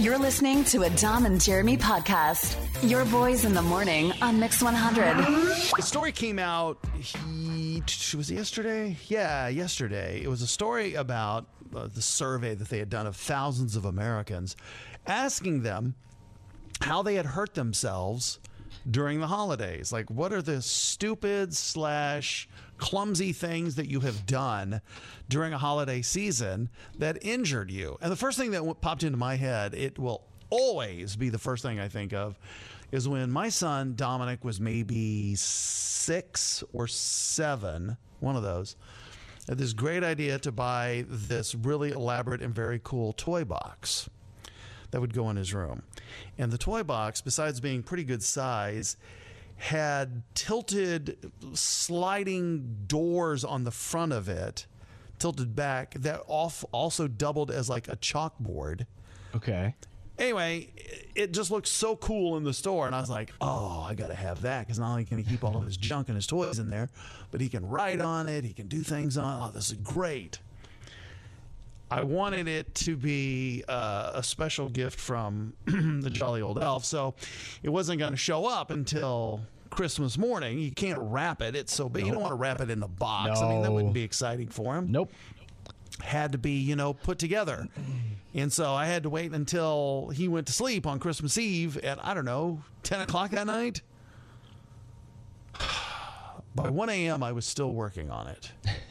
You're listening to a Dom and Jeremy podcast. Your boys in the morning on Mix 100. The story came out, was it yesterday? Yeah, yesterday. It was a story about the survey that they had done of thousands of Americans, asking them how they had hurt themselves during the holidays. Like, what are the stupid / clumsy things that you have done during a holiday season that injured you? And the first thing that popped into my head, it will always be the first thing I think of, is when my son Dominic was maybe 6 or 7, one of those, had this great idea to buy this really elaborate and very cool toy box that would go in his room. And the toy box, besides being pretty good size, had tilted sliding doors on the front of it, tilted back, that also doubled as like a chalkboard. Okay. Anyway, it just looked so cool in the store, and I was like, oh, I got to have that, because not only can he keep all of his junk and his toys in there, but he can write on it, he can do things on it. Oh, this is great. I wanted it to be a special gift from the Jolly Old Elf, so it wasn't going to show up until Christmas morning. You can't wrap it. It's so big. Nope. You don't want to wrap it in the box. No. I mean, that wouldn't be exciting for him. Nope. Had to be, put together. And so I had to wait until he went to sleep on Christmas Eve at, 10 o'clock that night. By 1 a.m., I was still working on it.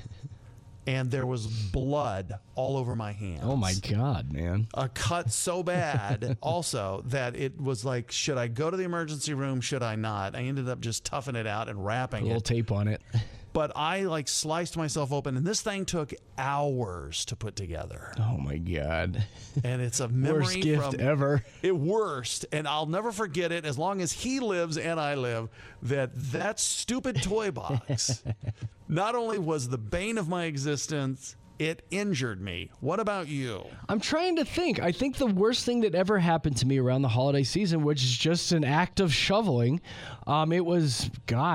And there was blood all over my hands. Oh, my God, man. A cut so bad also that it was like, should I go to the emergency room? Should I not? I ended up just toughing it out and wrapping a little tape on it. But I sliced myself open, and this thing took hours to put together. Oh, my God. And it's a memory worst gift ever. Worst. And I'll never forget it as long as he lives and I live, that stupid toy box not only was the bane of my existence, it injured me. What about you? I'm trying to think. I think the worst thing that ever happened to me around the holiday season, which is just an act of shoveling. It was,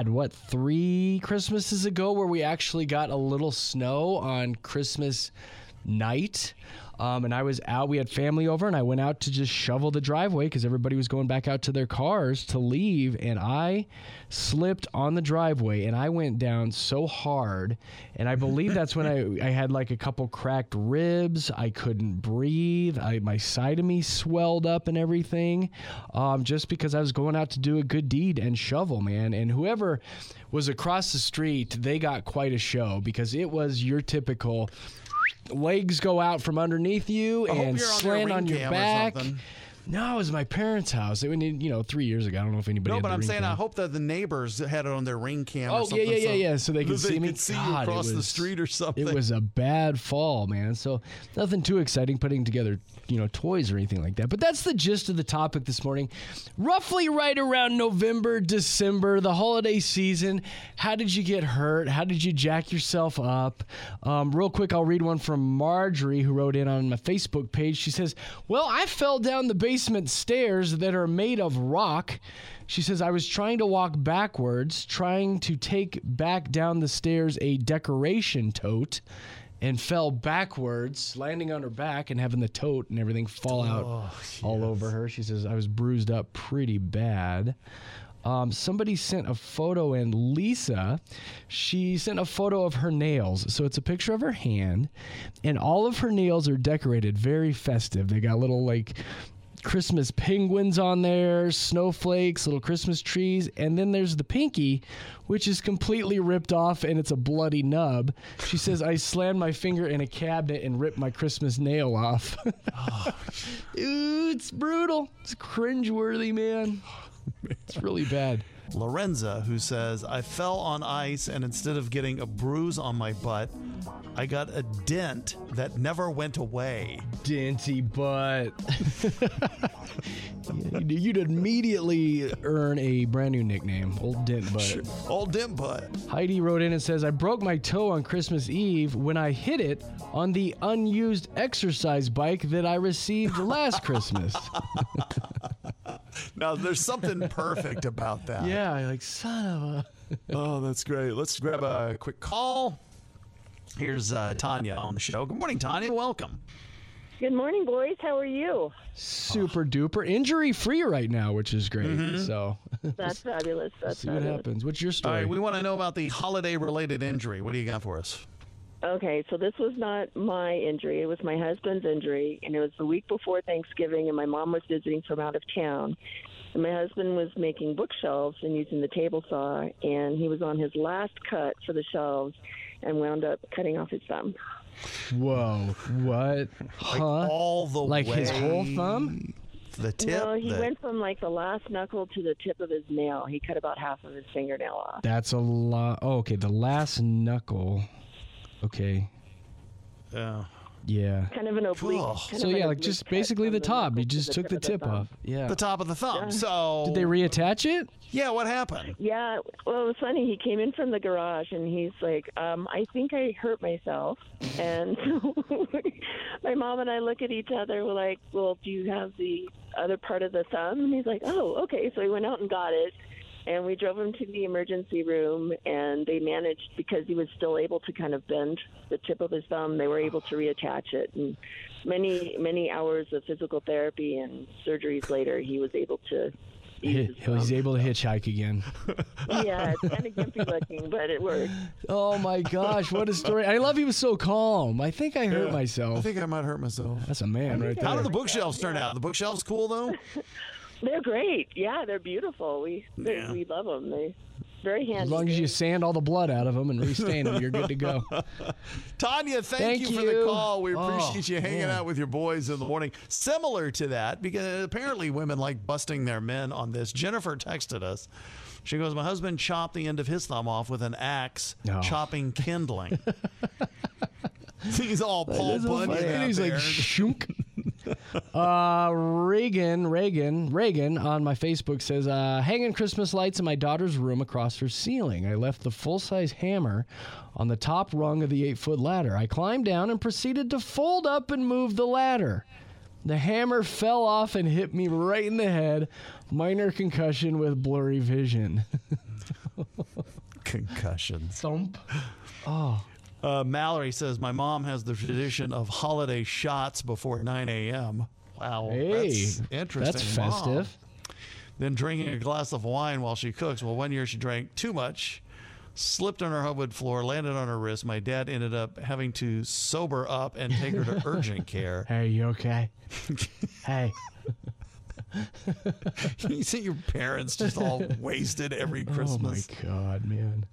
3 Christmases ago where we actually got a little snow on Christmas night. And I was out, we had family over, and I went out to just shovel the driveway because everybody was going back out to their cars to leave, and I slipped on the driveway, and I went down so hard, and I believe that's when I had like a couple cracked ribs. I couldn't breathe. My side of me swelled up and everything, just because I was going out to do a good deed and shovel, man. And whoever was across the street, they got quite a show because it was your typical legs go out from underneath you and slant on your back. No, it was my parents' house. It was, 3 years ago. I don't know if anybody. No, had but the I'm ring saying cam. I hope that the neighbors had it on their ring cam. Oh, or something, yeah. So they could see me. Could see you across the street or something. It was a bad fall, man. So nothing too exciting putting together, toys or anything like that. But that's the gist of the topic this morning. Roughly right around November, December, the holiday season. How did you get hurt? How did you jack yourself up? Real quick, I'll read one from Marjorie who wrote in on my Facebook page. She says, well, I fell down the basement stairs that are made of rock. She says, I was trying to walk backwards, trying to take back down the stairs a decoration tote, and fell backwards, landing on her back and having the tote and everything fall out all over her. She says, I was bruised up pretty bad. Somebody sent a photo, and Lisa, she sent a photo of her nails. So it's a picture of her hand, and all of her nails are decorated very festive. They got little Christmas penguins on there, snowflakes, little Christmas trees, and then there's the pinky, which is completely ripped off, and it's a bloody nub. She says, I slammed my finger in a cabinet and ripped my Christmas nail off. Ooh, it's brutal. It's cringeworthy, man. It's really bad. Lorenza, who says, I fell on ice, and instead of getting a bruise on my butt, I got a dent that never went away. Denty butt. You'd immediately earn a brand new nickname, Old Dent Butt. Sure. Old Dent Butt. Heidi wrote in and says, I broke my toe on Christmas Eve when I hit it on the unused exercise bike that I received last Christmas. Now, there's something perfect about that. Yeah, son of a... Oh, that's great. Let's grab a quick call. Here's Tanya on the show. Good morning, Tanya. Welcome. Good morning, boys. How are you? Super duper injury free right now, which is great. So That's fabulous. That's see what fabulous. happens. What's your All story? right, we want to know about the holiday-related injury. What do you got for us? Okay, so this was not my injury. It was my husband's injury, and it was the week before Thanksgiving, and my mom was visiting from out of town. And my husband was making bookshelves and using the table saw, and he was on his last cut for the shelves and wound up cutting off his thumb. Whoa, what? Huh? All the Like way. his whole thumb? The tip? No, he went from like the last knuckle to the tip of his nail. He cut about half of his fingernail off. That's a lot. Oh, okay, the last knuckle. Okay, yeah. Kind of an oblique. Cool. kind So of an yeah, like oblique just cut basically from the top. knuckle You to just took the of tip thumb. off. Yeah. the top of the thumb. So Did they reattach it? Yeah, what happened? Yeah, well, it was funny. He came in from the garage and he's like, I think I hurt myself. And my mom and I look at each other. We're like, well, do you have the other part of the thumb? And he's like, oh, okay. So he went out and got it. And we drove him to the emergency room, and they managed, because he was still able to kind of bend the tip of his thumb, they were able to reattach it. And many hours of physical therapy and surgeries later, he was able to use his He's thumb. able to hitchhike again. Yeah, it's kind of gimpy looking, but it worked. Oh my gosh, what a story! I love he was so calm. I think I hurt I myself. think I might hurt myself. That's a man right How there. did the bookshelves turn out? The bookshelves cool, though? They're great. Yeah, they're beautiful. We love them. They very handy. As long as you sand all the blood out of them and restain them, you're good to go. Tanya, thank you for you. the call. We Oh, appreciate you hanging man. out with your boys in the morning. Similar to that, because apparently women like busting their men on this. Jennifer texted us. She goes, my husband chopped the end of his thumb off with an axe, No. chopping kindling. He's all Paul Bunyan out He's there. like shunk. Reagan on my Facebook says, hanging Christmas lights in my daughter's room across her ceiling. I left the full-size hammer on the top rung of the 8-foot ladder. I climbed down and proceeded to fold up and move the ladder. The hammer fell off and hit me right in the head. Minor concussion with blurry vision. Concussions. Thump. Mallory says, my mom has the tradition of holiday shots before 9 a.m. Wow, Hey, that's interesting. that's Mom. festive. Then drinking a glass of wine while she cooks. Well, one year she drank too much, slipped on her hardwood floor, landed on her wrist. My dad ended up having to sober up and take her to urgent care. Hey, you okay? Hey. You see your parents just all wasted every Christmas. Oh, my God, man.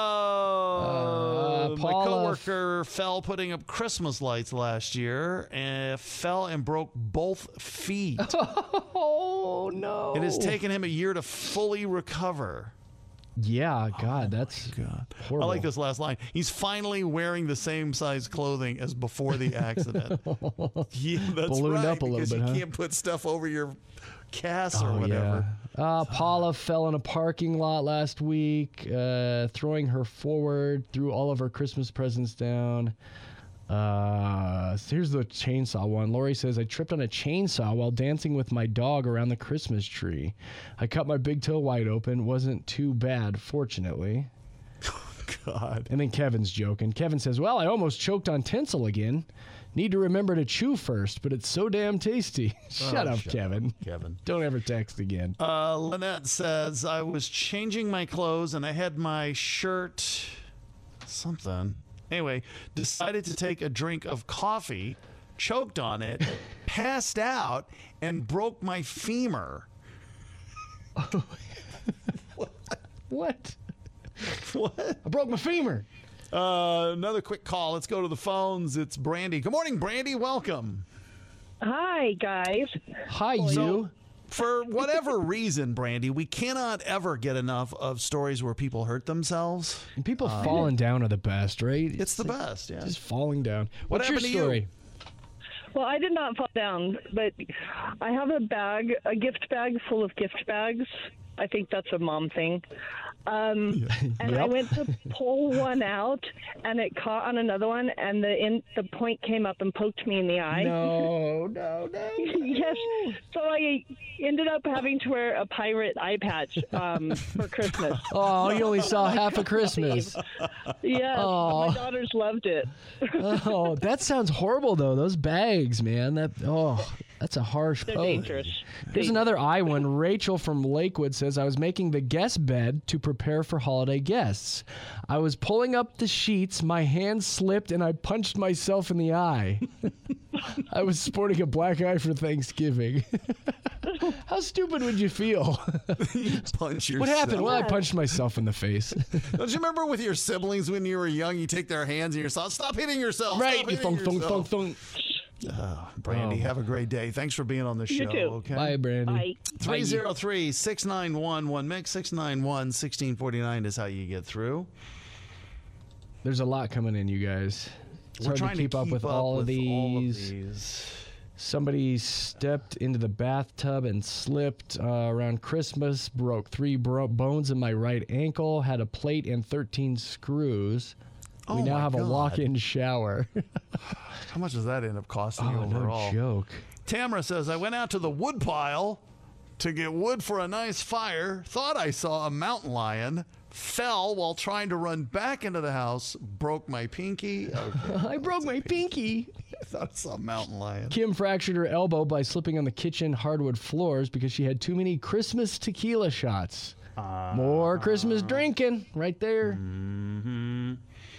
Oh, my Paula- coworker fell putting up Christmas lights last year and fell and broke both feet. Oh, no. It has taken him a year to fully recover. Yeah, God, that's God. horrible. I like this last line. He's finally wearing the same size clothing as before the accident. Yeah, that's Ballooned right, up a little because bit, you huh? can't put stuff over your cast or Oh, whatever. yeah. Paula fell in a parking lot last week, throwing her forward, threw all of her Christmas presents down. Here's the chainsaw one. Lori says, I tripped on a chainsaw while dancing with my dog around the Christmas tree. I cut my big toe wide open. Wasn't too bad, fortunately. God. And then Kevin's joking. Kevin says, well, I almost choked on tinsel again. Need to remember to chew first, but it's so damn tasty. Shut up, Kevin. Kevin. Don't ever text again. Lynette says, I was changing my clothes and I had my shirt, something. Anyway, decided to take a drink of coffee, choked on it, passed out, and broke my femur. What? What? I broke my femur. Another quick call. Let's go to the phones. It's Brandy. Good morning, Brandy. Welcome. Hi, guys. Hi, you. For whatever reason, Brandy, we cannot ever get enough of stories where people hurt themselves. And people falling down are the best, right? It's the best, yeah. Just falling down. What What's your happened to you? story? Well, I did not fall down, but I have a gift bag full of gift bags. I think that's a mom thing. And I Yep. went to pull one out, and it caught on another one, and the point came up and poked me in the eye. No. Yes. So I ended up having to wear a pirate eye patch for Christmas. Oh, you only saw half of Christmas. Yeah, Oh. my daughters loved it. Oh, that sounds horrible, though. Those bags, man. That's a harsh They're pose. dangerous. Here's another I one. Rachel from Lakewood says, I was making the guest bed to prepare for holiday guests. I was pulling up the sheets, my hand slipped, and I punched myself in the eye. I was sporting a black eye for Thanksgiving. How stupid would you feel? Punch yourself. What happened? Well, I punched myself in the face. Don't you remember with your siblings when you were young, you take their hands and you're stop hitting yourself. Right. Stop hitting Thunk, yourself. thunk, thunk. Brandy, Oh. have a great day. Thanks for being on the show. You too. Okay. Bye, Brandy. Bye. 303-691-1MIX, 691-1649 is how you get through. There's a lot coming in, you guys. It's We're hard trying to keep up with all of these. these. Somebody stepped into the bathtub and slipped around Christmas, broke 3 bones in my right ankle, had a plate and 13 screws. Oh We now my have a God. walk-in shower. How much does that end up costing you Oh, overall? no joke. Tamara says, I went out to the wood pile to get wood for a nice fire, thought I saw a mountain lion, fell while trying to run back into the house, broke my pinky. Okay. I broke my pinky. I thought I saw a mountain lion. Kim fractured her elbow by slipping on the kitchen hardwood floors because she had too many Christmas tequila shots. More Christmas drinking right there. Mm-hmm.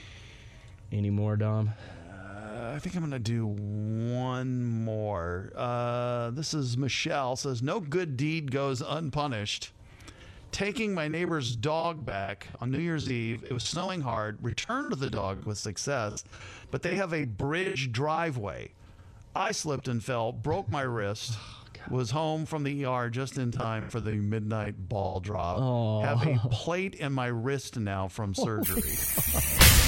Any more, Dom? I think I'm going to do one more. This is Michelle, says, no good deed goes unpunished. Taking my neighbor's dog back on New Year's Eve, it was snowing hard, returned the dog with success, but they have a bridge driveway. I slipped and fell, broke my wrist, was home from the ER just in time for the midnight ball drop. Oh. Have a plate in my wrist now from surgery.